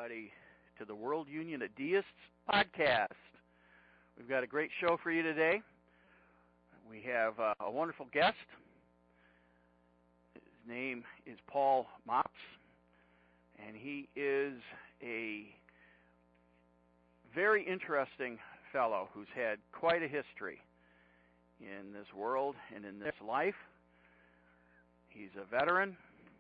everybody, to the World Union of Deists podcast. We've got a great show for you today. We have a wonderful guest. His name is Paul Mops, and he is a very interesting fellow who's had quite a history in this world and in this life. He's a veteran.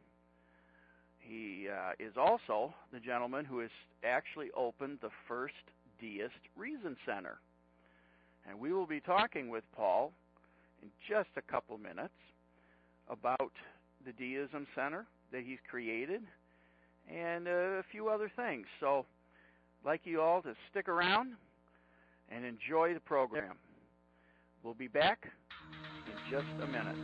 He is also the gentleman who has actually opened the first Deist Reason Center. And we will be talking with Paul in just a couple minutes about the Deism Center that he's created and a few other things. So I'd like you all to stick around and enjoy the program. We'll be back in just a minute.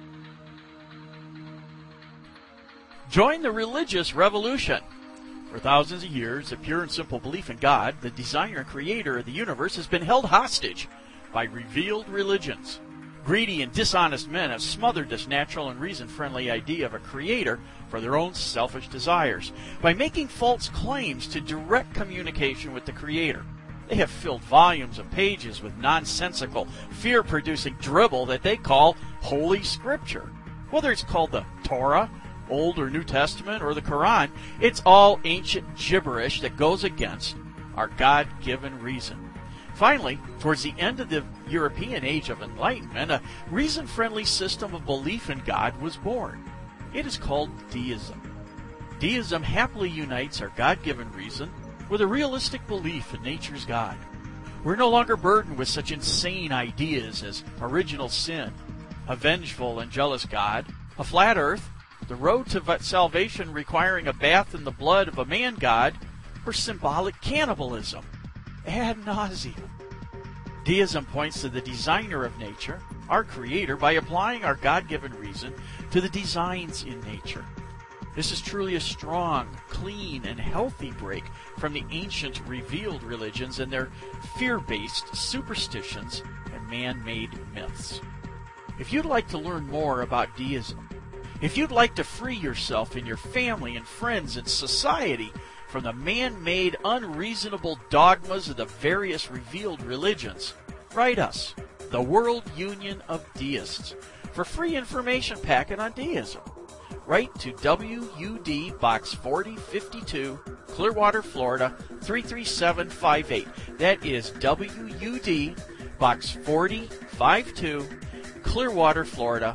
Join the religious revolution. For thousands of years, a pure and simple belief in God, the designer and creator of the universe, has been held hostage by revealed religions. Greedy and dishonest men have smothered this natural and reason-friendly idea of a creator for their own selfish desires by making false claims to direct communication with the creator. They have filled volumes of pages with nonsensical, fear-producing dribble that they call Holy Scripture. Whether it's called the Torah, Old or New Testament, or the Quran, it's all ancient gibberish that goes against our God-given reason. Finally, towards the end of the European Age of Enlightenment, a reason-friendly system of belief in God was born. It is called Deism. Deism happily unites our God-given reason with a realistic belief in nature's God. We're no longer burdened with such insane ideas as original sin, a vengeful and jealous God, a flat earth, the road to salvation requiring a bath in the blood of a man-god, or symbolic cannibalism. Ad nauseum. Deism points to the designer of nature, our creator, by applying our God-given reason to the designs in nature. This is truly a strong, clean, and healthy break from the ancient revealed religions and their fear-based superstitions and man-made myths. If you'd like to learn more about deism, if you'd like to free yourself and your family and friends and society from the man-made, unreasonable dogmas of the various revealed religions, write us, the World Union of Deists, for free information packet on deism. Write to WUD Box 4052, Clearwater, Florida 33758. That is WUD Box 4052, Clearwater, Florida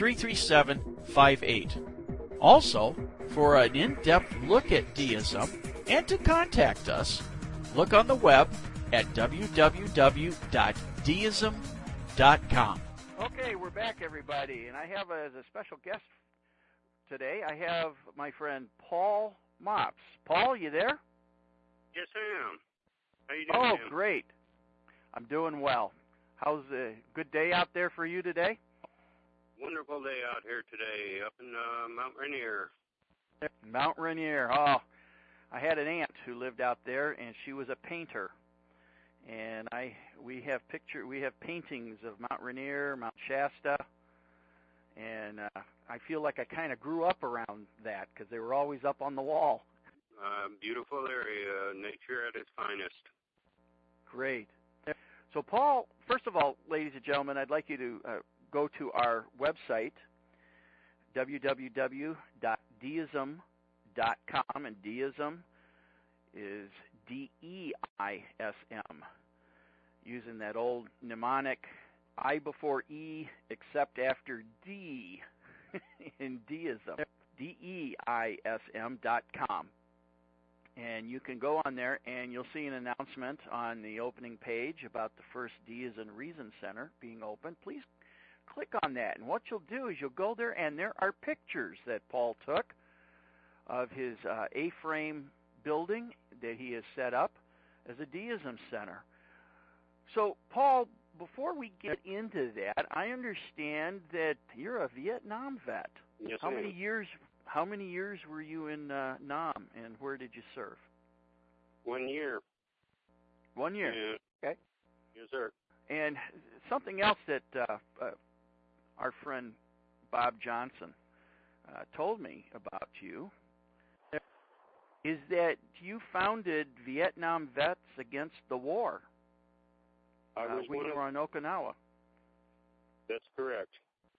33758. Also, for an in-depth look at deism and to contact us, look on the web at www.deism.com. Okay, we're back, everybody, and I have as a special guest today, I have my friend Paul Mops. Paul, you there? Yes, I am. How you doing? Oh, great. I'm doing well. How's a good day out there for you today? Wonderful day out here today up in Mount Rainier. Mount Rainier. Oh, I had an aunt who lived out there, and she was a painter. And we have paintings of Mount Rainier, Mount Shasta, and I feel like I kind of grew up around that because they were always up on the wall. Beautiful area, nature at its finest. Great. So, Paul, first of all, ladies and gentlemen, I'd like you to go to our website, www.deism.com, and deism is D-E-I-S-M, using that old mnemonic, I before E except after D in deism, DEISM.com. And you can go on there and you'll see an announcement on the opening page about the first Deism Reason Center being open. Please click on that, and what you'll do is you'll go there, and there are pictures that Paul took of his A-frame building that he has set up as a Deism Center. So, Paul, before we get into that, I understand that you're a Vietnam vet. Yes, How many years were you in Nam, and where did you serve? 1 year. 1 year. Yeah. Okay. Yes, sir. And something else that our friend Bob Johnson told me about you is that you founded Vietnam Vets Against the War. I was when you were on Okinawa. That's correct.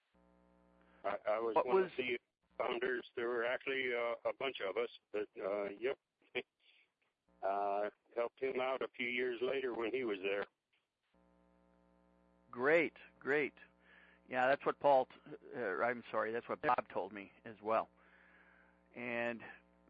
I was one of the founders. There were actually a bunch of us, but yep. Helped him out a few years later when he was there. Great. Yeah, that's what that's what Bob told me as well. And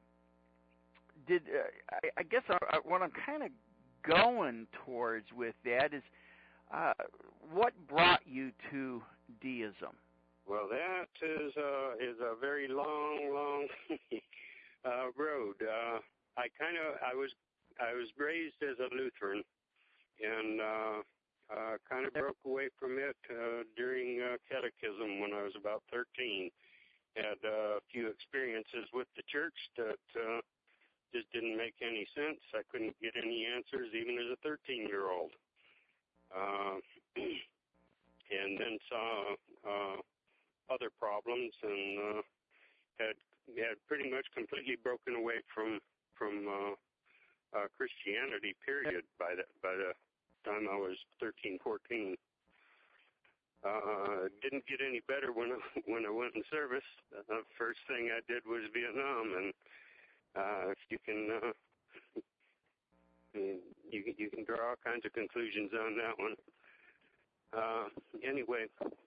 I guess what I'm kind of going towards with that is what brought you to deism? Well, that is a very long road. I was raised as a Lutheran, and kind of broke away from it during catechism when I was about 13. Had a few experiences with the church that just didn't make any sense. I couldn't get any answers even as a 13-year-old. And then saw other problems, and had pretty much completely broken away from Christianity. Period. By the time I was 13, 14. Didn't get any better when I went in service. The first thing I did was Vietnam, and if you can. You can draw all kinds of conclusions on that one. Anyway,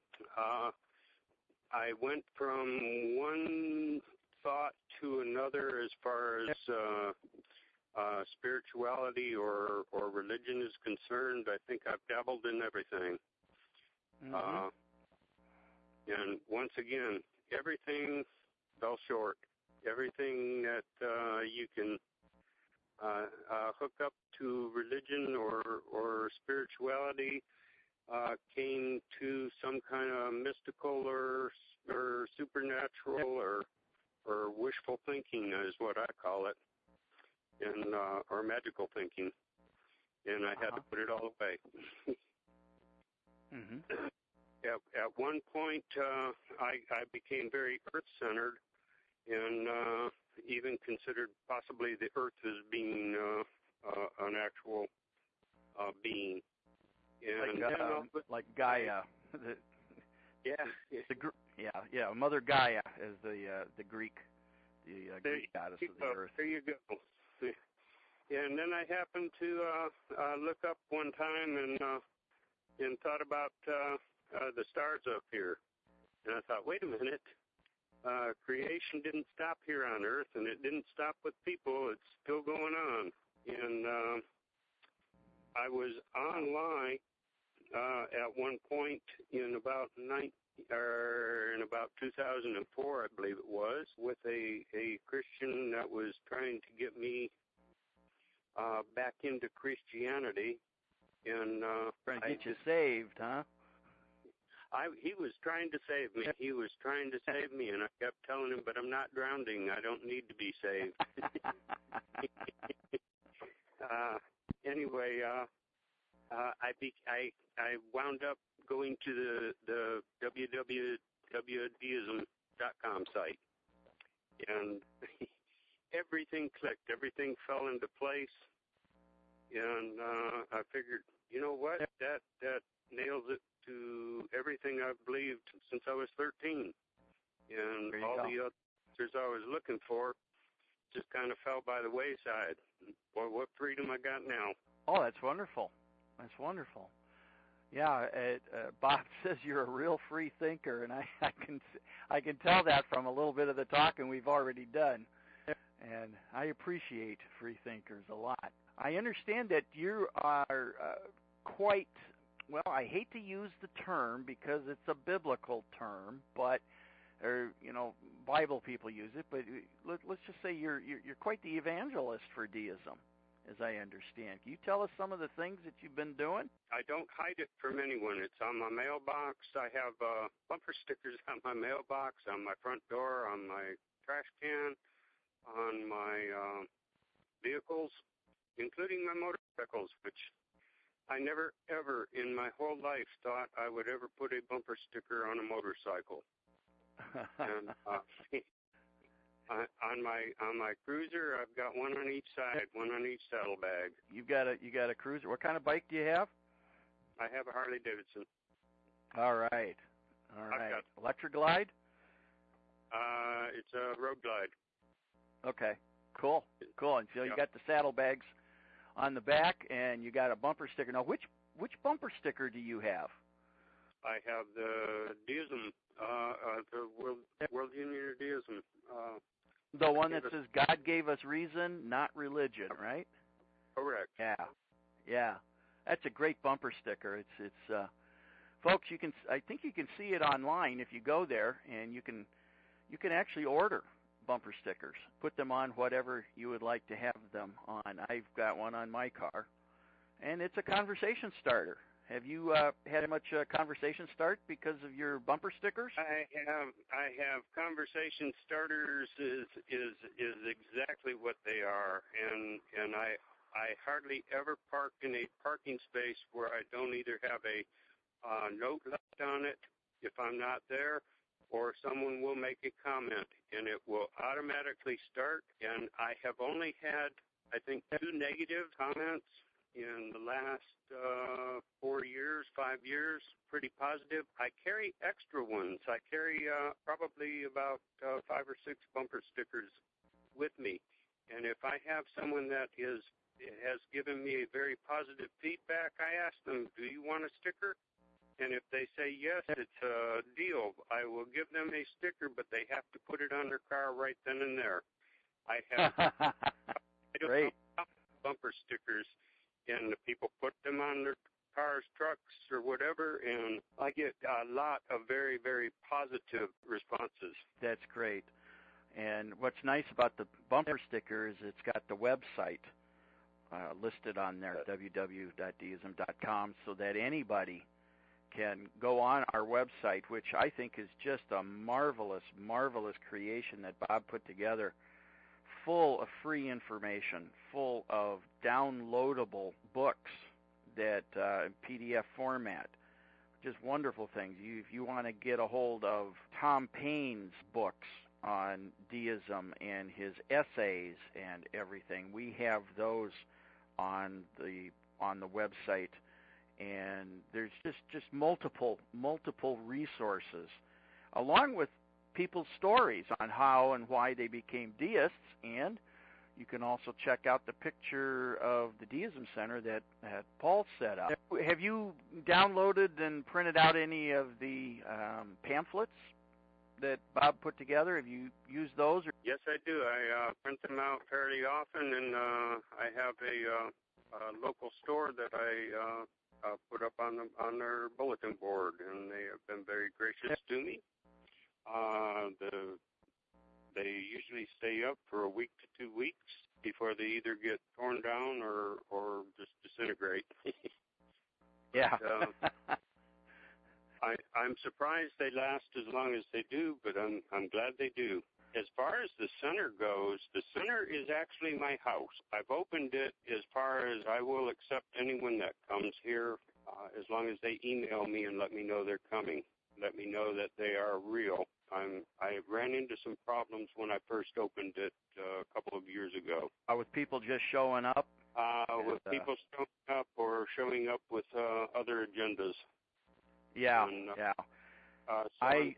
I went from one thought to another as far as spirituality or religion is concerned. I think I've dabbled in everything. Mm-hmm. And once again, everything fell short. Everything that you can hook up to religion or spirituality came to some kind of mystical or supernatural or wishful thinking is what I call it, and or magical thinking, and I had to put it all away. Mm-hmm. At one point, I became very earth-centered, and even considered possibly the earth as being an actual being. And like Gaia. Mother Gaia is the Greek, Greek goddess of the earth. There you go. And then I happened to look up one time and thought about the stars up here, and I thought, wait a minute. Creation didn't stop here on Earth, and it didn't stop with people. It's still going on. And I was online at one point in about 2004, I believe it was, with a Christian that was trying to get me back into Christianity. And trying to get you saved, huh? He was trying to save me. He was trying to save me, and I kept telling him, but I'm not drowning. I don't need to be saved. Anyway, I wound up going to the www.deism.com site, and everything clicked. Everything fell into place, and I figured, you know what, that nails it to everything I've believed since I was 13. And all the answers I was looking for just kind of fell by the wayside. Boy, what freedom I got now. Oh, that's wonderful. That's wonderful. Yeah, Bob says you're a real free thinker, and I can tell that from a little bit of the talking we've already done. And I appreciate free thinkers a lot. I understand that you are quite... Well, I hate to use the term because it's a biblical term, but Bible people use it. But let's just say you're quite the evangelist for deism, as I understand. Can you tell us some of the things that you've been doing? I don't hide it from anyone. It's on my mailbox. I have bumper stickers on my mailbox, on my front door, on my trash can, on my vehicles, including my motorcycles, which I never, ever in my whole life thought I would ever put a bumper sticker on a motorcycle. And On my cruiser, I've got one on each side, one on each saddlebag. You got a cruiser. What kind of bike do you have? I have a Harley Davidson. All right. Electric Glide? It's a Road Glide. Okay. Cool. And so you got the saddlebags on the back, and you got a bumper sticker. Now, which bumper sticker do you have? I have the Deism, the World Union of Deism. The one that says God gave us reason, not religion, right? Correct. Yeah. That's a great bumper sticker. It's folks, I think you can see it online if you go there, and you can actually order bumper stickers. Put them on whatever you would like to have them on. I've got one on my car, and it's a conversation starter. Have you had much conversation start because of your bumper stickers? I have conversation starters is exactly what they are, and I hardly ever park in a parking space where I don't either have a note left on it if I'm not there, or someone will make a comment, and it will automatically start. And I have only had, I think, 2 negative comments in the last 5 years, pretty positive. I carry extra ones. I carry probably about 5 or 6 bumper stickers with me. And if I have someone that has given me a very positive feedback, I ask them, do you want a sticker? And if they say yes, it's a deal. I will give them a sticker, but they have to put it on their car right then and there. I have Great. bumper stickers, and the people put them on their cars, trucks, or whatever, and I get a lot of very, very positive responses. That's great. And what's nice about the bumper sticker is it's got the website listed on there, www.deism.com, so that anybody can go on our website, which I think is just a marvelous, marvelous creation that Bob put together, full of free information, full of downloadable books that in PDF format, just wonderful things. If you want to get a hold of Tom Paine's books on deism and his essays and everything, we have those on the website. And there's just multiple resources, along with people's stories on how and why they became deists. And you can also check out the picture of the Deism Center that Paul set up. Have you downloaded and printed out any of the pamphlets that Bob put together? Have you used those? Yes, I do. I print them out fairly often, and I have a local store that I put up on their bulletin board, and they have been very gracious to me. They usually stay up for a week to 2 weeks before they either get torn down or just disintegrate. Yeah. I'm surprised they last as long as they do, but I'm glad they do. As far as the center goes, the center is actually my house. I've opened it as far as I will accept anyone that comes here, as long as they email me and let me know they're coming. Let me know that they are real. I ran into some problems when I first opened it a couple of years ago. With people just showing up? With people showing up or showing up with other agendas. Yeah, and, yeah. So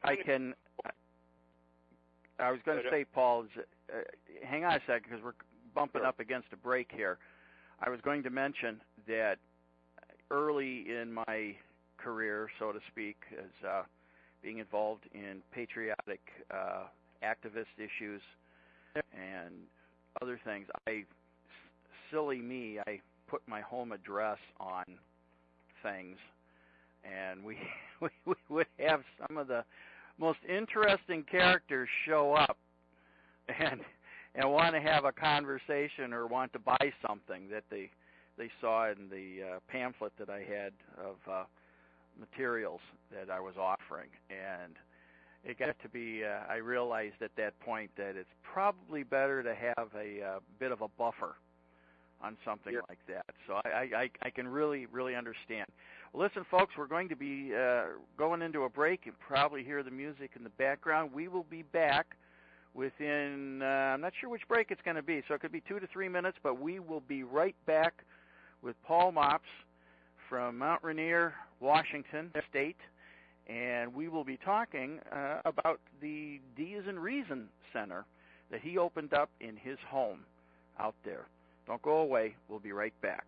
I was going to say, Paul, hang on a second because we're bumping up against a break here. I was going to mention that early in my career, so to speak, as being involved in patriotic activist issues and other things, silly me, I put my home address on things, and we would have some of the most interesting characters show up and want to have a conversation or want to buy something that they saw in the pamphlet that I had of materials that I was offering. And it got to be, I realized at that point that it's probably better to have a bit of a buffer on something like that. So I can really, really understand. Well, listen, folks, we're going to be going into a break. You probably hear the music in the background. We will be back within, I'm not sure which break it's going to be, so it could be 2 to 3 minutes, but we will be right back with Paul Mops from Mount Rainier, Washington State, and we will be talking about the D as in Reason Center that he opened up in his home out there. Don't go away. We'll be right back.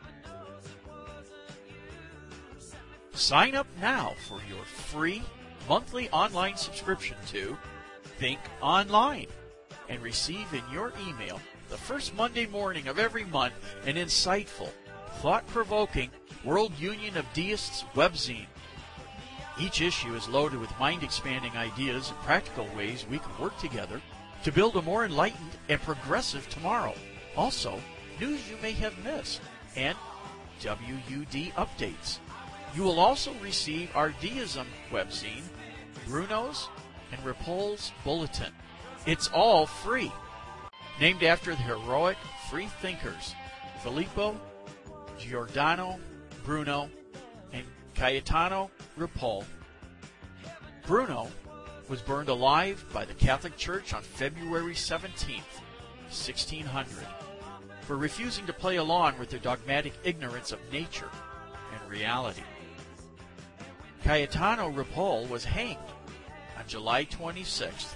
Sign up now for your free monthly online subscription to Think Online and receive in your email the first Monday morning of every month an insightful, thought-provoking World Union of Deists webzine. Each issue is loaded with mind-expanding ideas and practical ways we can work together to build a more enlightened and progressive tomorrow. Also, news you may have missed and WUD updates. You will also receive our deism webzine, Bruno's and Ripoll's Bulletin. It's all free. Named after the heroic free thinkers, Filippo, Giordano, Bruno, and Cayetano Ripoll. Bruno was burned alive by the Catholic Church on February 17th, 1600, for refusing to play along with their dogmatic ignorance of nature and reality. Cayetano Ripoll was hanged on July 26,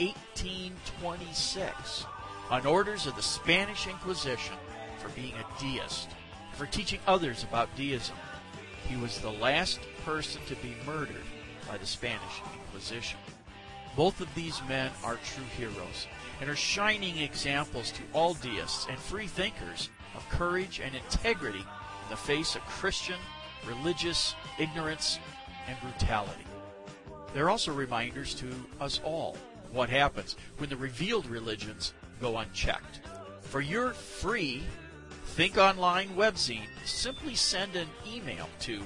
1826, on orders of the Spanish Inquisition for being a deist, for teaching others about deism. He was the last person to be murdered by the Spanish Inquisition. Both of these men are true heroes and are shining examples to all deists and free thinkers of courage and integrity in the face of Christian, religious ignorance and brutality. They're also reminders to us all of what happens when the revealed religions go unchecked. For your free Think Online webzine, simply send an email to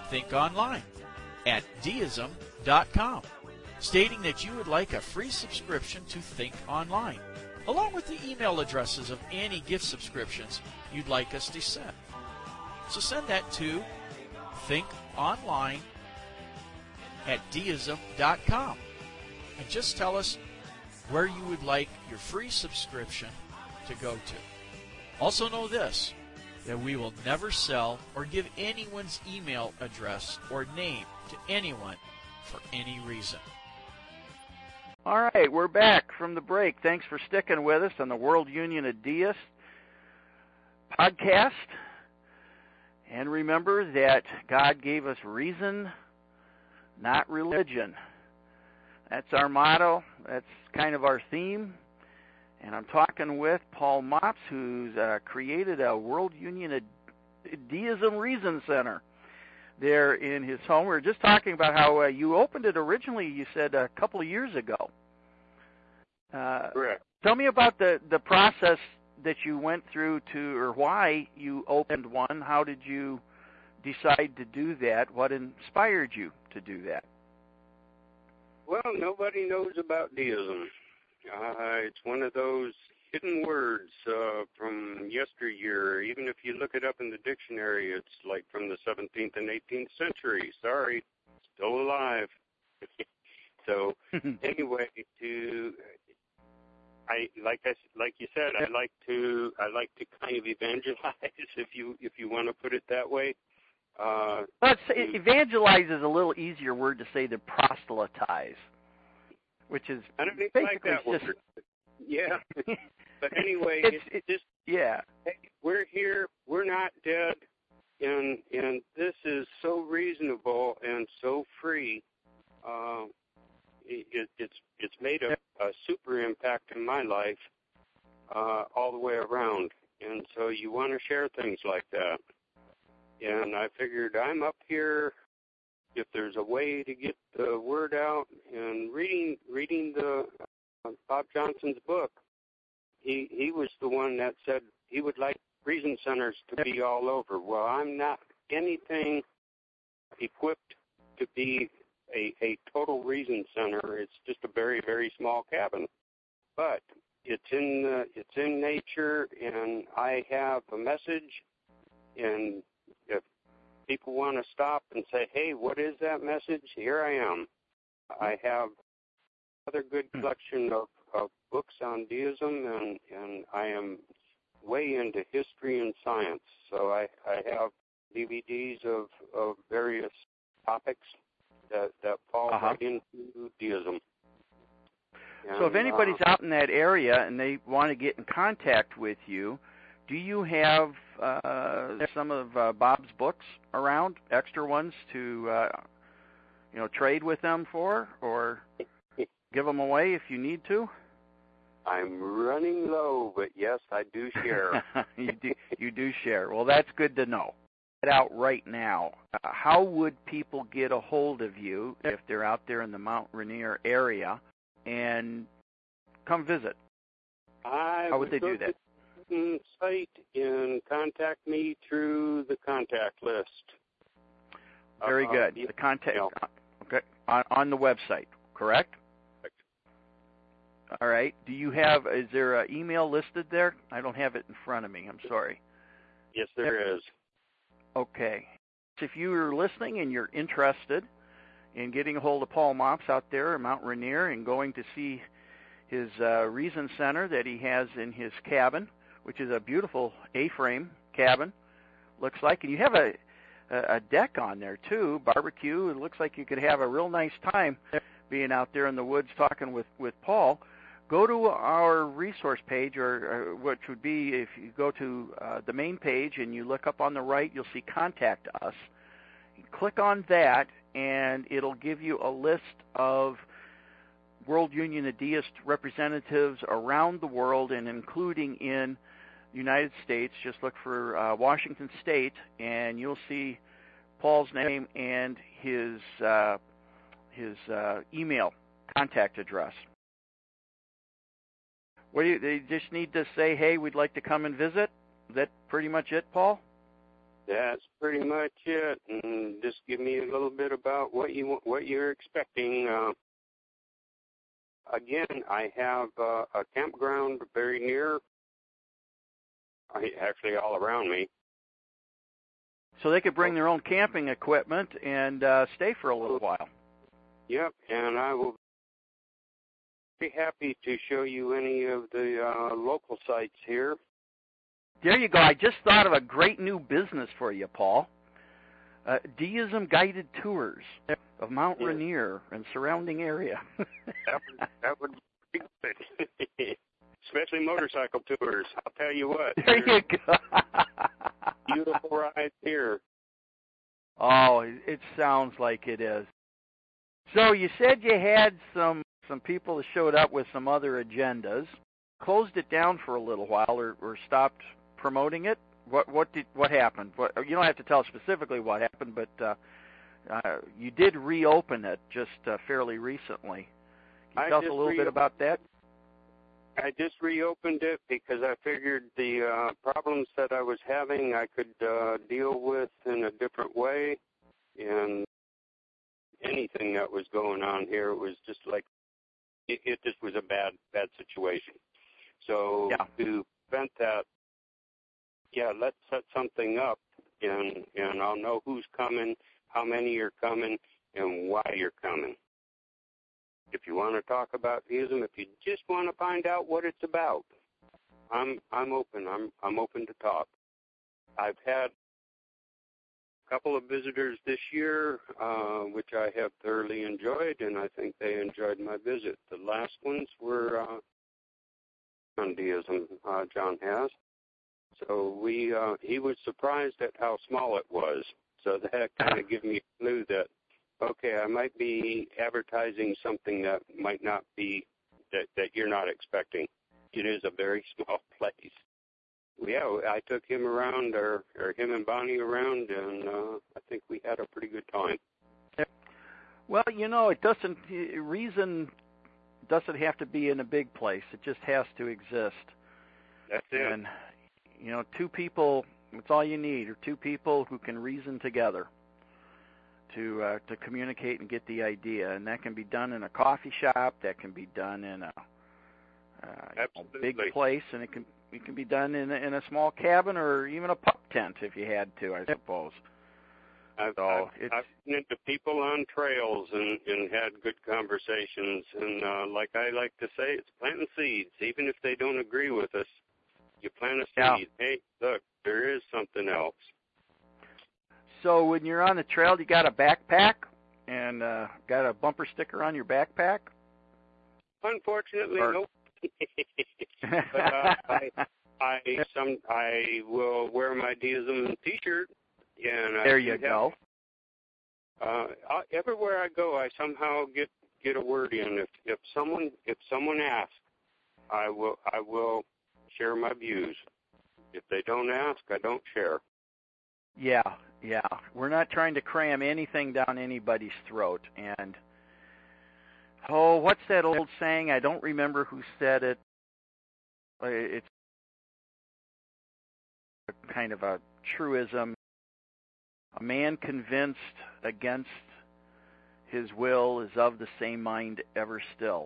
thinkonline@deism.com stating that you would like a free subscription to Think Online, along with the email addresses of any gift subscriptions you'd like us to send. So send that to thinkonline@deism.com and just tell us where you would like your free subscription to go to. Also know this, that we will never sell or give anyone's email address or name to anyone for any reason. All right, we're back from the break. Thanks for sticking with us on the World Union of Deists podcast. And remember that God gave us reason, not religion. That's our motto. That's kind of our theme. And I'm talking with Paul Mops, who's created a World Union of Deism Reason Center there in his home. We were just talking about how you opened it originally, you said, a couple of years ago. Correct. Tell me about the process that you went through to, or why you opened one. How did you decide to do that? What inspired you to do that? Well, nobody knows about deism. It's one of those hidden words from yesteryear. Even if you look it up in the dictionary, it's like from the 17th and 18th century. Sorry, still alive. So anyway, like you said, I like to kind of evangelize, if you want to put it that way. Evangelize is a little easier word to say than proselytize, which is I don't think basically like that just, word. Yeah. But anyway, it's just, yeah. Hey, we're here. We're not dead, and this is so reasonable and so free. It's made a super impact in my life all the way around, and so you want to share things like that. And I figured I'm up here. If there's a way to get the word out, and reading the Bob Johnson's book, he was the one that said he would like reason centers to be all over. Well, I'm not anything equipped to be a total reason center. It's just a very, very small cabin, but it's in nature, and I have a message. And if people want to stop and say, "Hey, what is that message?" Here I am. I have another good collection of books on deism, and I am way into history and science. So I have DVDs of various topics that fall right into deism. And, so if anybody's out in that area and they want to get in contact with you, do you have some of Bob's books around, extra ones to trade with them for, or give them away if you need to? I'm running low, but yes, I do share. You do share. Well, that's good to know. Get out right now. How would people get a hold of you if they're out there in the Mount Rainier area and come visit? How would they do that? Site and contact me through the contact list. Very good. The contact on the website, correct? All right. Is there an email listed there? I don't have it in front of me. I'm sorry. Yes, there is. Okay. If you are listening and you're interested in getting a hold of Paul Mops out there in Mount Rainier and going to see his Reason Center that he has in his cabin, which is a beautiful A-frame cabin, looks like. And you have a deck on there, too, barbecue. It looks like you could have a real nice time being out there in the woods talking with Paul. Go to our resource page, or which would be if you go to the main page and you look up on the right, you'll see Contact Us. You click on that, and it'll give you a list of World Union of Deist representatives around the world, and including in the United States. Just look for Washington State, and you'll see Paul's name and his email contact address. They just need to say, hey, we'd like to come and visit? Is that pretty much it, Paul? That's pretty much it. And just give me a little bit about what you're expecting. Again, I have a campground very near, actually all around me. So they could bring their own camping equipment and stay for a little while. Yep, and I will be happy to show you any of the local sites here. There you go. I just thought of a great new business for you, Paul. Deism guided tours of Mount Rainier and surrounding area. that would be good. Especially motorcycle tours. I'll tell you what. There you go. Beautiful ride here. Oh, it sounds like it is. So you said you had some people that showed up with some other agendas, closed it down for a little while, or stopped promoting it. What happened? You don't have to tell specifically what happened, but you did reopen it just fairly recently. Can you tell us a little bit about that? I just reopened it because I figured the problems that I was having I could deal with in a different way, and anything that was going on here was just like it just was a bad situation. So to prevent that, let's set something up, and I'll know who's coming, how many are coming, and why you're coming. If you want to talk about deism, if you just want to find out what it's about, I'm open. I'm open to talk. I've had a couple of visitors this year, which I have thoroughly enjoyed, and I think they enjoyed my visit. The last ones were on deism, John has. So he was surprised at how small it was. So that kind of gave me a clue that, okay, I might be advertising something that might not be, that you're not expecting. It is a very small place. Yeah, I took him around, or him and Bonnie around, and I think we had a pretty good time. Well, reason doesn't have to be in a big place. It just has to exist. That's it. And, two people, that's all you need, or two people who can reason together to communicate and get the idea. And that can be done in a coffee shop, that can be done in a big place, and it can be done in a small cabin or even a pup tent if you had to, I suppose. I've run into people on trails and had good conversations, and like I like to say, it's planting seeds. Even if they don't agree with us, you plant a seed. Hey, look, there is something else. So when you're on the trail, you got a backpack and got a bumper sticker on your backpack? Unfortunately, nope. But I will wear my deism T-shirt. And there you go. Everywhere I go, I somehow get a word in. If someone asks, I will share my views. If they don't ask, I don't share. Yeah. We're not trying to cram anything down anybody's throat. And what's that old saying? I don't remember who said it. It's kind of a truism. A man convinced against his will is of the same mind ever still.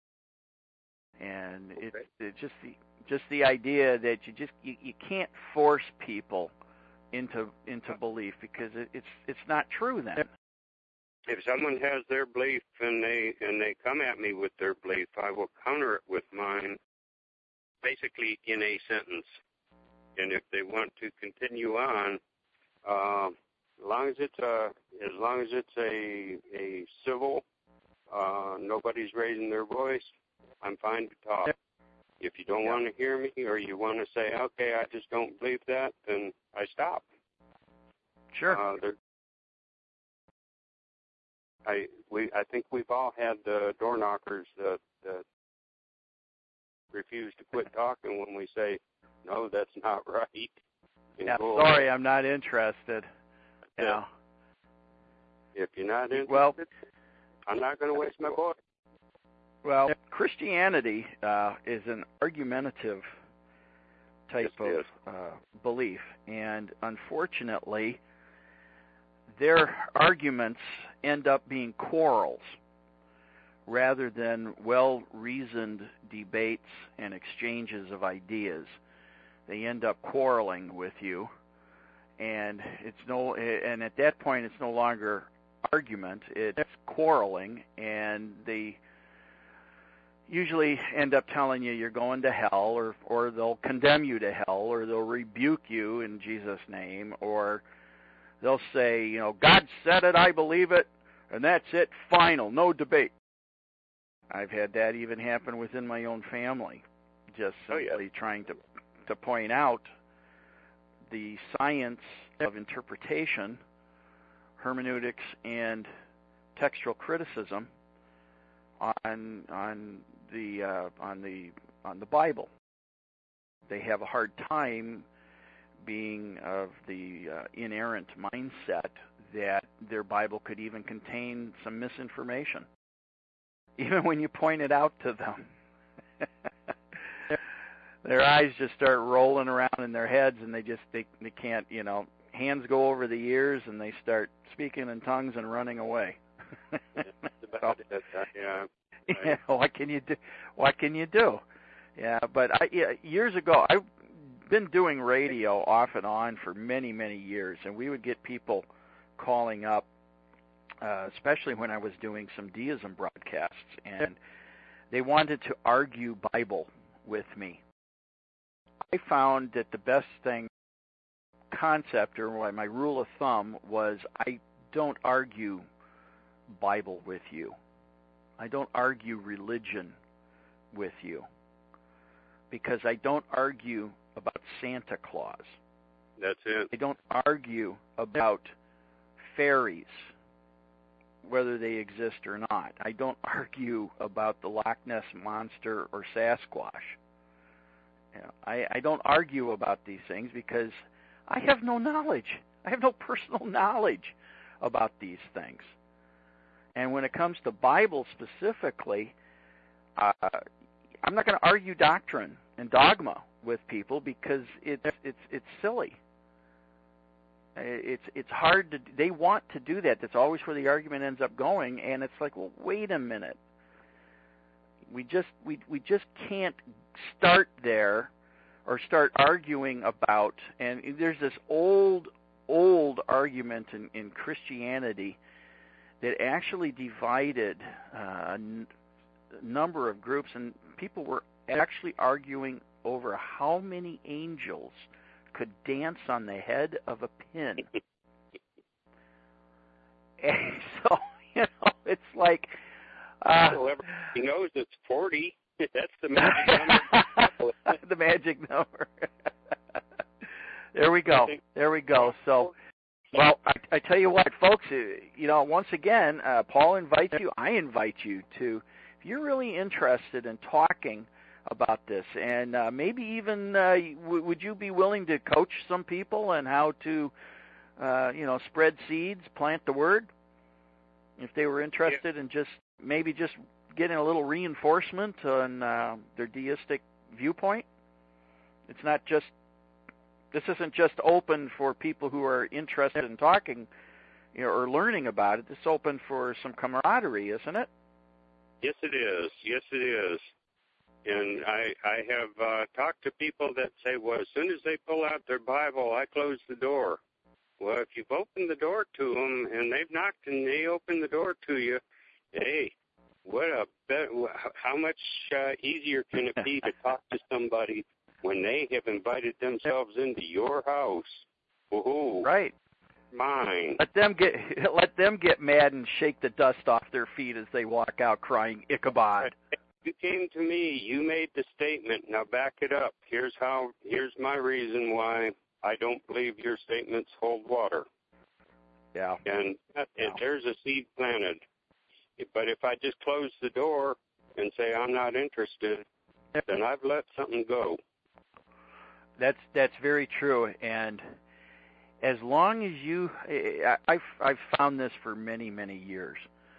And it's just the idea that you can't force people into belief, because it's not true then. If someone has their belief and they come at me with their belief, I will counter it with mine, basically in a sentence. And if they want to continue on, as long as it's a civil, nobody's raising their voice, I'm fine to talk. If you don't want to hear me, or you want to say, okay, I just don't believe that, then I stop. Sure. I think we've all had the door knockers that refuse to quit talking when we say, no, that's not right. Yeah, sorry, I'm not interested. Yeah. If you're not interested, well, I'm not going to waste my voice. Well, Christianity is an argumentative type of belief, and unfortunately, their arguments end up being quarrels rather than well-reasoned debates and exchanges of ideas. They end up quarreling with you, and at that point, it's no longer argument; it's quarreling, and they usually end up telling you you're going to hell, or they'll condemn you to hell, or they'll rebuke you in Jesus' name, or they'll say, God said it, I believe it, and that's it, final, no debate. I've had that even happen within my own family, just simply trying to point out the science of interpretation, hermeneutics, and textual criticism on the Bible. They have a hard time being of the inerrant mindset that their Bible could even contain some misinformation, even when you point it out to them. Their eyes just start rolling around in their heads, and they can't, hands go over the ears, and they start speaking in tongues and running away. Yeah, what can you do? Yeah, but years ago, I've been doing radio off and on for many, many years, and we would get people calling up, especially when I was doing some deism broadcasts, and they wanted to argue Bible with me. I found that the best concept, or my rule of thumb, was I don't argue Bible with you. I don't argue religion with you, because I don't argue about Santa Claus. That's it. I don't argue about fairies, whether they exist or not. I don't argue about the Loch Ness Monster or Sasquatch. I don't argue about these things because I have no knowledge. I have no personal knowledge about these things. And when it comes to Bible specifically, I'm not going to argue doctrine and dogma with people because it's silly. It's hard to. They want to do that. That's always where the argument ends up going, and it's like, well, wait a minute. We just can't start there or start arguing about. And there's this old old argument in Christianity that actually divided a number of groups, and people were actually arguing over how many angels could dance on the head of a pin. And so, it's like... whoever knows it's 40. That's the magic number. The magic number. There we go. So, well, I tell you what, folks, once again, Paul invites you, I invite you to, if you're really interested in talking about this, and maybe even would you be willing to coach some people on how to, spread seeds, plant the word, if they were interested in just getting a little reinforcement on their deistic viewpoint? It's not just, this isn't just open for people who are interested in talking, or learning about it. It's open for some camaraderie, isn't it? Yes, it is. Yes, it is. And I have talked to people that say, well, as soon as they pull out their Bible, I close the door. Well, if you've opened the door to them and they've knocked and they open the door to you, hey, how much easier can it be to talk to somebody when they have invited themselves into your house? Woohoo! Right. Mine. Let them get mad and shake the dust off their feet as they walk out crying Ichabod. You came to me. You made the statement. Now back it up. Here's my reason why I don't believe your statements hold water. Yeah. And there's a seed planted. But if I just close the door and say I'm not interested, then I've let something go. That's very true. And as long as I've found this for many, many years.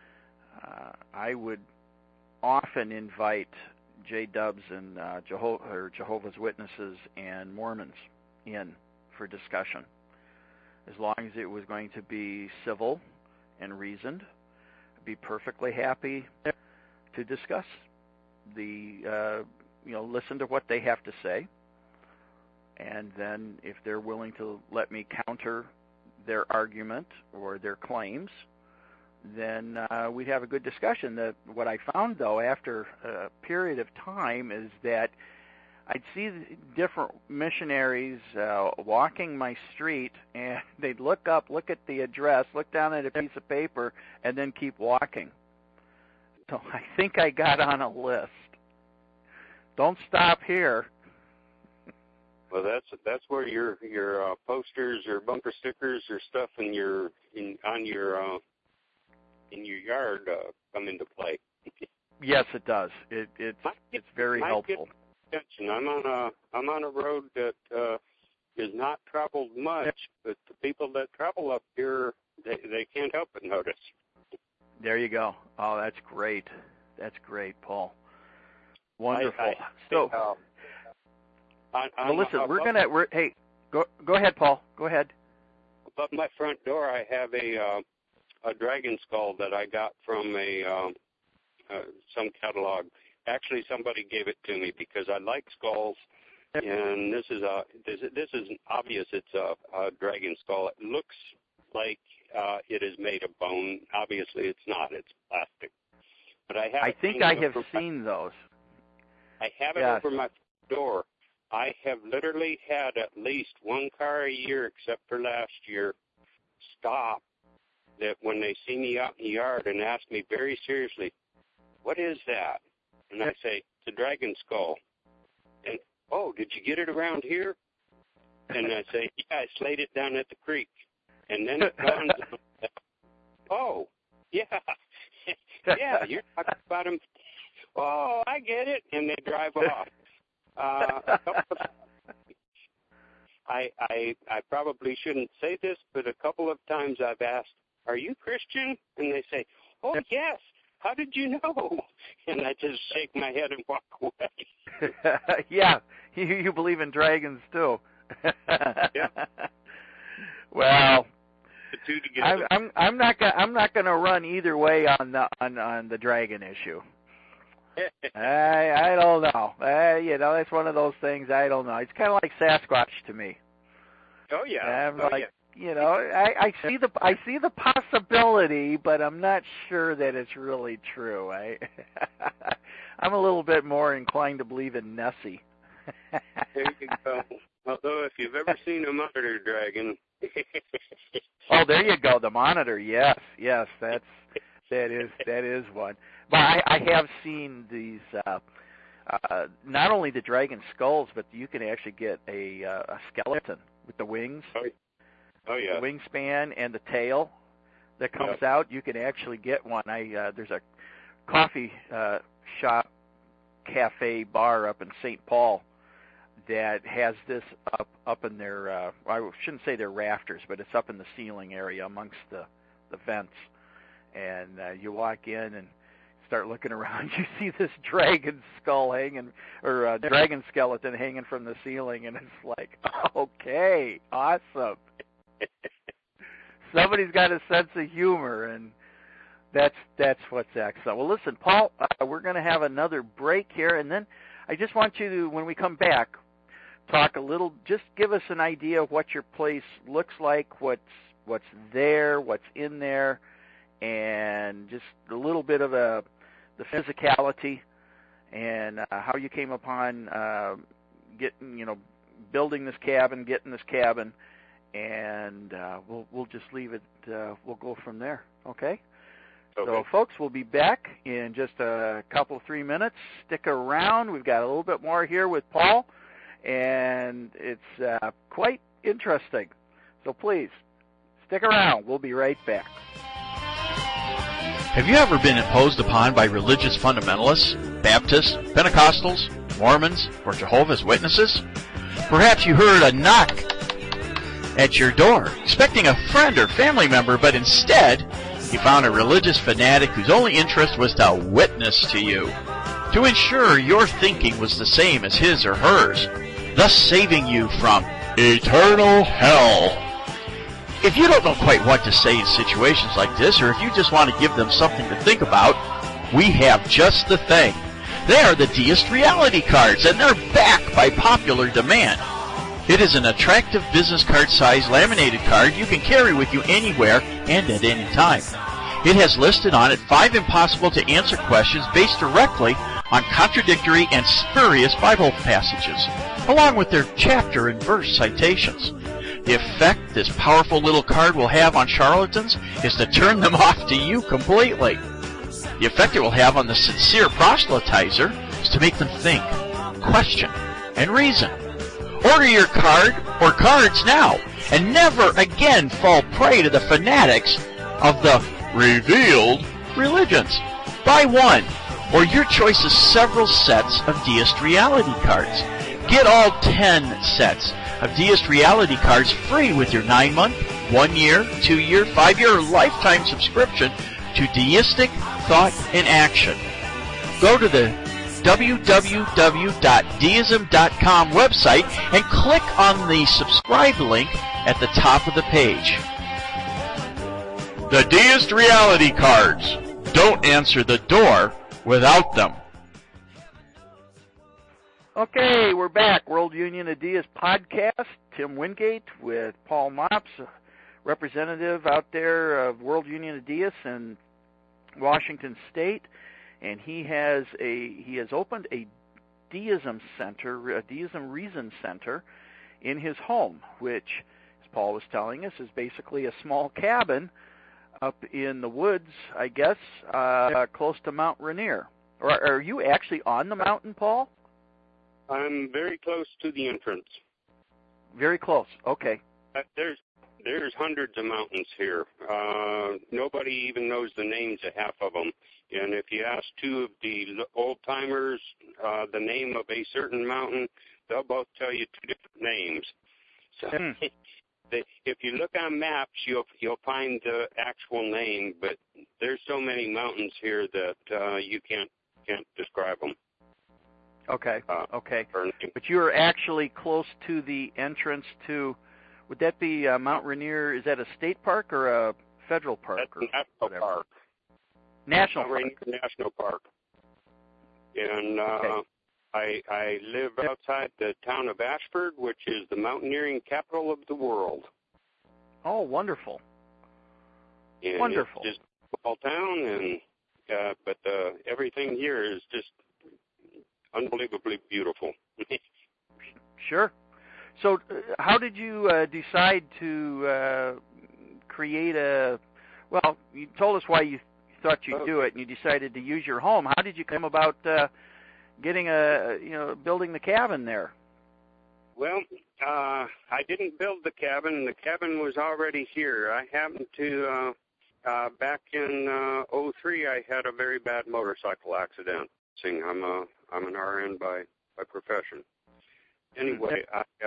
I would often invite J-Dubs and Jehovah's Witnesses and Mormons in for discussion, as long as it was going to be civil and reasoned. I'd be perfectly happy to discuss listen to what they have to say, and then if they're willing to let me counter their argument or their claims, then we'd have a good discussion. What I found, though, after a period of time is that I'd see different missionaries walking my street, and they'd look up, look at the address, look down at a piece of paper, and then keep walking. So I think I got on a list. Don't stop here. Well, that's where your posters or bumper stickers or stuff in your yard come into play. Yes, it does. It's very helpful. I'm on a road that is not traveled much, but the people that travel up here, they can't help but notice. There you go. Oh, that's great. That's great, Paul. Wonderful. Hey, go ahead, Paul. Go ahead. Above my front door, I have a dragon skull that I got from some catalog. Actually, somebody gave it to me because I like skulls, and this is obvious. It's a dragon skull. It looks like it is made of bone. Obviously, it's not. It's plastic. But I think I have seen those. I have it over my door. I have literally had at least one car a year, except for last year, stop that when they see me out in the yard and ask me very seriously, "What is that?" And I say, "It's a dragon skull." And, "Oh, did you get it around here?" And I say, "Yeah, I slayed it down at the creek." And then it dawns on them, "Oh, yeah, yeah, you're talking about them. Oh, I get it." And they drive off. I probably shouldn't say this, but a couple of times I've asked, "Are you Christian?" And they say, "Oh, yes. How did you know?" And I just shake my head and walk away. Yeah, you believe in dragons too. Yeah. Well, the two together. I'm not gonna run either way on the dragon issue. I don't know. That's one of those things. I don't know. It's kind of like Sasquatch to me. Oh yeah. I see the possibility, but I'm not sure that it's really true. I'm a little bit more inclined to believe in Nessie. There you go. Although if you've ever seen a monitor dragon. Oh, there you go. The monitor. Yes, that is one. But I have seen these. Not only the dragon skulls, but you can actually get a skeleton with the wings. Oh yeah. The wingspan and the tail that comes out. You can actually get one. There's a coffee shop, cafe, bar up in St. Paul that has this up in their. I shouldn't say their rafters, but it's up in the ceiling area amongst the vents. And you walk in and start looking around. You see this dragon skull hanging, or a dragon skeleton hanging from the ceiling, and it's like, okay, awesome. Somebody's got a sense of humor, and that's what's excellent. Well, listen, Paul, we're going to have another break here, and then I just want you to, when we come back, talk a little, just give us an idea of what your place looks like, what's there, what's in there, and just a little bit of the physicality and how you came upon building this cabin, getting this cabin, and we'll just leave it. We'll go from there. Okay. So, folks, we'll be back in just a couple, 3 minutes. Stick around. We've got a little bit more here with Paul, and it's quite interesting. So please, stick around. We'll be right back. Have you ever been imposed upon by religious fundamentalists, Baptists, Pentecostals, Mormons, or Jehovah's Witnesses? Perhaps you heard a knock at your door, expecting a friend or family member, but instead you found a religious fanatic whose only interest was to witness to you, to ensure your thinking was the same as his or hers, thus saving you from eternal hell. If you don't know quite what to say in situations like this, or if you just want to give them something to think about, we have just the thing. They are the Deist reality cards, and they're back by popular demand. It is an attractive business card size laminated card you can carry with you anywhere and at any time. It has listed on it 5 impossible to answer questions based directly on contradictory and spurious Bible passages, along with their chapter and verse citations. The effect this powerful little card will have on charlatans is to turn them off to you completely. The effect it will have on the sincere proselytizer is to make them think, question, and reason. Order your card or cards now, and never again fall prey to the fanatics of the revealed religions. Buy one, or your choice of several sets of Deist reality cards. Get all 10 sets of Deist reality cards free with your 9-month, 1-year, 2-year, 5-year, or lifetime subscription to Deistic Thought in Action. Go to the www.deism.com website and click on the subscribe link at the top of the page. The Deist reality cards. Don't answer the door without them. Okay, we're back. World Union of Deists podcast. Tim Wingate with Paul Mops, representative out there of World Union of Deists in Washington State, and he has opened a Deism Center, a Deism Reason Center, in his home, which, as Paul was telling us, is basically a small cabin up in the woods, I guess, close to Mount Rainier. Or are you actually on the mountain, Paul? I'm very close to the entrance. Very close. Okay. There's hundreds of mountains here. Nobody even knows the names of half of them. And if you ask 2 of the old-timers the name of a certain mountain, they'll both tell you 2 different names. So if you look on maps, you'll find the actual name, but there's so many mountains here that you can't describe them. Okay. But you're actually close to the entrance to, would that be Mount Rainier? Is that a state park or a federal park? That's a national park. National Park. Rainier National Park. And I live outside the town of Ashford, which is the mountaineering capital of the world. Oh, wonderful. And Wonderful. It's just a small town, and but everything here is just unbelievably beautiful. Sure. So how did you decide to create well, you told us why you thought you'd do it, and you decided to use your home. How did you come about getting building the cabin there? Well, I didn't build the cabin. The cabin was already here. I happened to, back in '03, I had a very bad motorcycle accident. I'm an RN by profession. Anyway,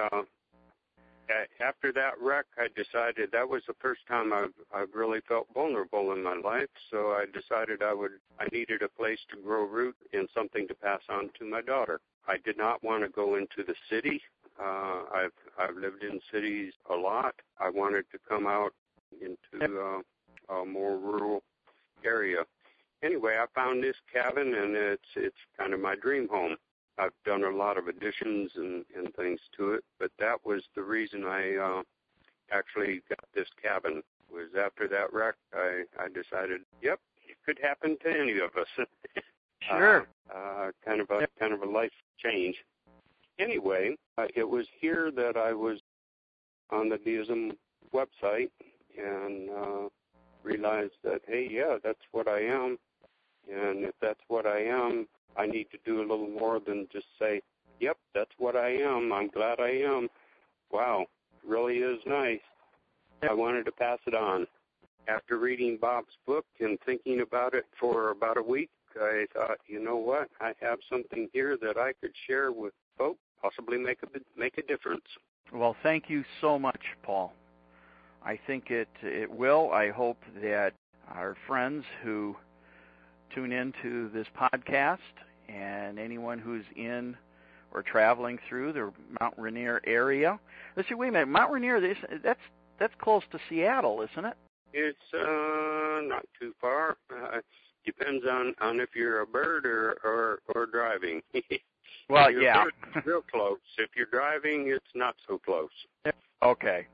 after that wreck, I decided that was the first time I've really felt vulnerable in my life. So I decided I needed a place to grow root and something to pass on to my daughter. I did not want to go into the city. I've lived in cities a lot. I wanted to come out into a more rural area. Anyway, I found this cabin, and it's kind of my dream home. I've done a lot of additions and things to it, but that was the reason I actually got this cabin. Was after that wreck, I decided, yep, it could happen to any of us. Sure. Kind of a life change. Anyway, it was here that I was on the Deism website and realized that, hey, yeah, that's what I am. And if that's what I am, I need to do a little more than just say, yep, that's what I am. I'm glad I am. Wow, really is nice. I wanted to pass it on. After reading Bob's book and thinking about it for about a week, I thought, you know what? I have something here that I could share with folks, possibly make a difference. Well, thank you so much, Paul. I think it will. I hope that our friends who tune into this podcast and anyone who's in or traveling through the Mount Rainier area. Let's see, wait a minute. Mount Rainier, that's close to Seattle, isn't it? It's not too far. Depends on if you're a bird or driving. Well, yeah. It's real close. If you're driving, it's not so close. Okay.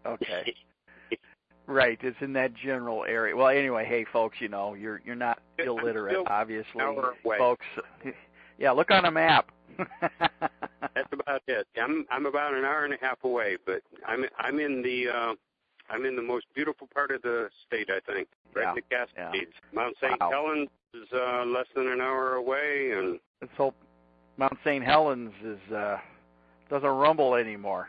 Right, it's in that general area. Well, anyway, hey, folks, you're not illiterate, obviously, folks. Yeah, look on a map. That's about it. I'm about an hour and a half away, but I'm in the most beautiful part of the state, I think, right in the Cascades. Yeah. Mount St. Helens is less than an hour away, and let's hope Mount St. Helens doesn't rumble anymore.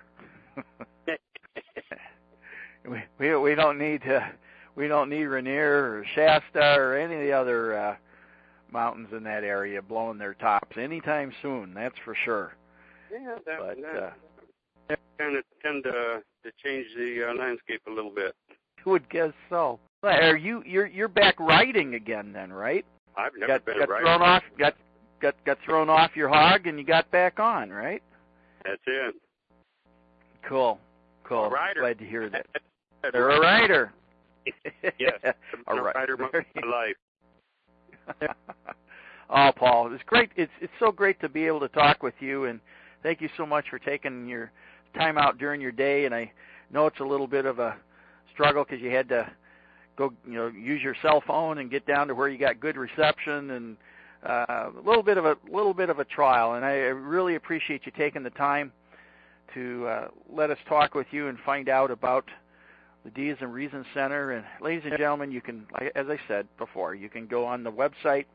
We don't need Rainier or Shasta or any of the other mountains in that area blowing their tops anytime soon. That's for sure. Yeah, that kind of tend to change the landscape a little bit. I would guess so. Are you're back riding again then, right? I've never been riding. Thrown off, got thrown off your hog and you got back on, right? That's it. Cool. A rider. Glad to hear that. They're a rider. Yes, a rider most of my life. Oh, Paul, it's great. It's so great to be able to talk with you, and thank you so much for taking your time out during your day. And I know it's a little bit of a struggle because you had to go, use your cell phone and get down to where you got good reception, and a little bit of a trial. And I really appreciate you taking the time to let us talk with you and find out about the Deism Reason Center. And ladies and gentlemen, you can, as I said before, you can go on the website,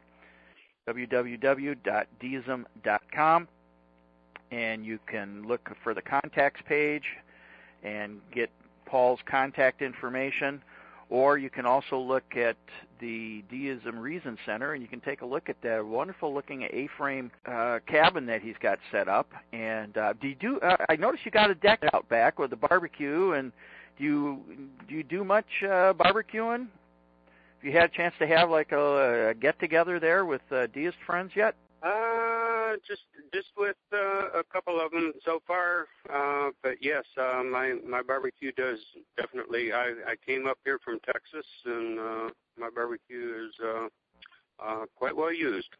www.deism.com, and you can look for the contacts page and get Paul's contact information. Or you can also look at the Deism Reason Center, and you can take a look at the wonderful-looking A-frame cabin that he's got set up. And I noticed you got a deck out back with a barbecue. And do you do much barbecuing? Have you had a chance to have like a get-together there with Deist friends yet? Just with a couple of them so far, but yes, my barbecue does definitely. I came up here from Texas, and my barbecue is quite well used.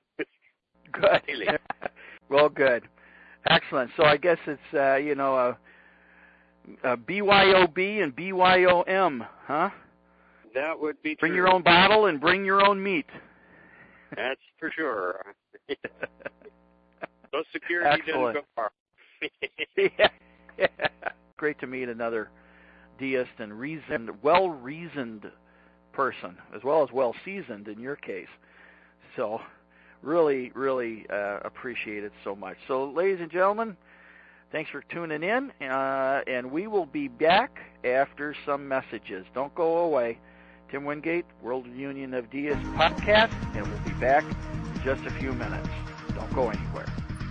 Good. Well, good. Excellent. So I guess it's BYOB and BYOM, huh? That would be Bring true. your own bottle and bring your own meat. That's for sure. Social Security Excellent. didn't go far. Yeah. Great to meet another deist and well-reasoned person, as well as well-seasoned in your case. So really, really appreciate it so much. So, ladies and gentlemen, thanks for tuning in, and we will be back after some messages. Don't go away. Tim Wingate, World Union of Deists podcast, and we'll be back in just a few minutes. Don't go anywhere.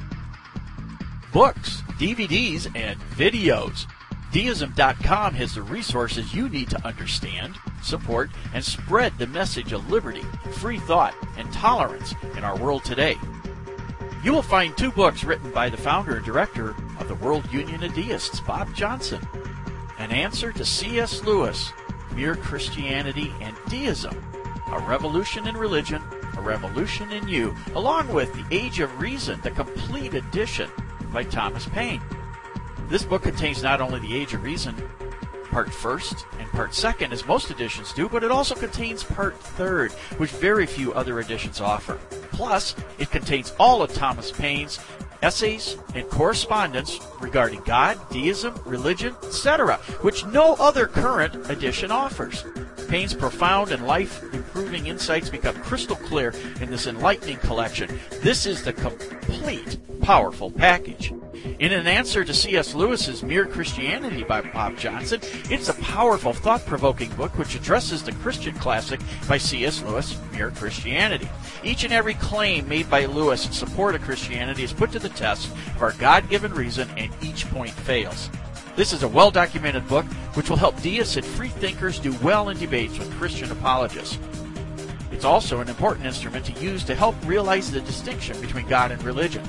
Books, DVDs, and videos. Deism.com has the resources you need to understand, support, and spread the message of liberty, free thought, and tolerance in our world today. You will find 2 books written by the founder and director of the World Union of Deists, Bob Johnson. An Answer to C.S. Lewis, Mere Christianity and Deism, A Revolution in Religion, A Revolution in You, along with The Age of Reason, the complete edition by Thomas Paine. This book contains not only The Age of Reason, Part 1st and Part 2nd, as most editions do, but it also contains Part 3rd, which very few other editions offer. Plus, it contains all of Thomas Paine's essays and correspondence regarding God, deism, religion, etc., which no other current edition offers. Paine's profound and life-improving insights become crystal clear in this enlightening collection. This is the complete, powerful package. In An Answer to C.S. Lewis's Mere Christianity by Bob Johnson, it's a powerful, thought-provoking book which addresses the Christian classic by C.S. Lewis, Mere Christianity. Each and every claim made by Lewis in support of Christianity is put to the test of our God-given reason, and each point fails. This is a well-documented book which will help deists and free thinkers do well in debates with Christian apologists. It's also an important instrument to use to help realize the distinction between God and religion.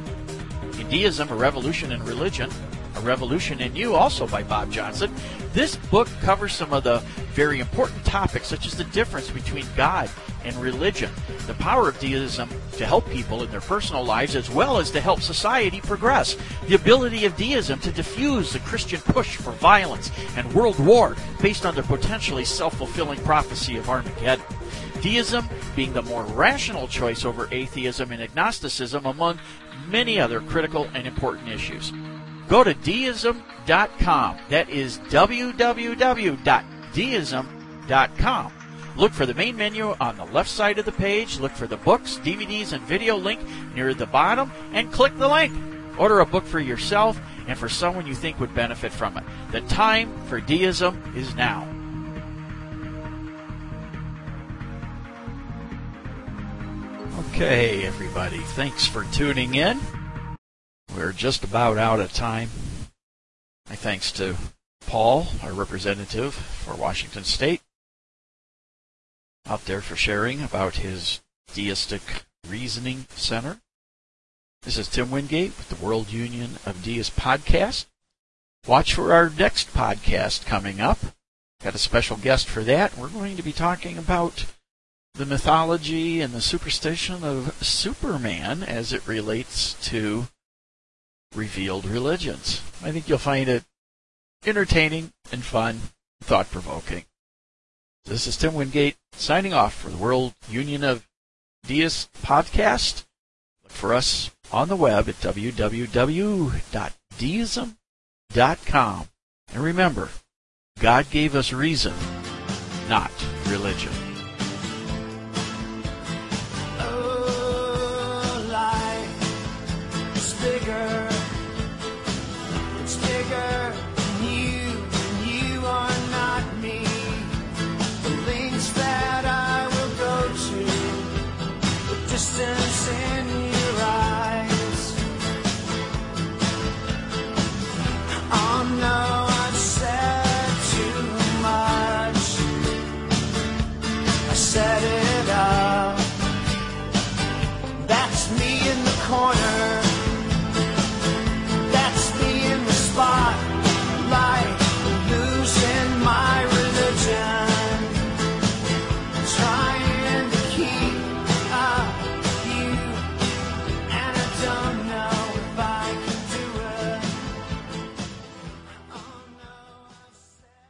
In Deism, A Revolution in Religion, A Revolution in You, also by Bob Johnson, this book covers some of the very important topics, such as the difference between God and religion, the power of deism to help people in their personal lives as well as to help society progress, the ability of deism to diffuse the Christian push for violence and world war based on the potentially self-fulfilling prophecy of Armageddon, deism being the more rational choice over atheism and agnosticism, among many other critical and important issues. Go to deism.com. That is www.deism.com. Look for the main menu on the left side of the page. Look for the books, DVDs, and video link near the bottom, and click the link. Order a book for yourself and for someone you think would benefit from it. The time for deism is now. Okay, everybody, thanks for tuning in. We're just about out of time. My thanks to Paul, our representative for Washington State, out there for sharing about his Deistic Reasoning Center. This is Tim Wingate with the World Union of Deists podcast. Watch for our next podcast coming up. Got a special guest for that. We're going to be talking about the mythology and the superstition of Superman as it relates to revealed religions. I think you'll find it entertaining and fun, thought-provoking. This is Tim Wingate signing off for the World Union of Deists podcast. Look for us on the web at www.deism.com. And remember, God gave us reason, not religion.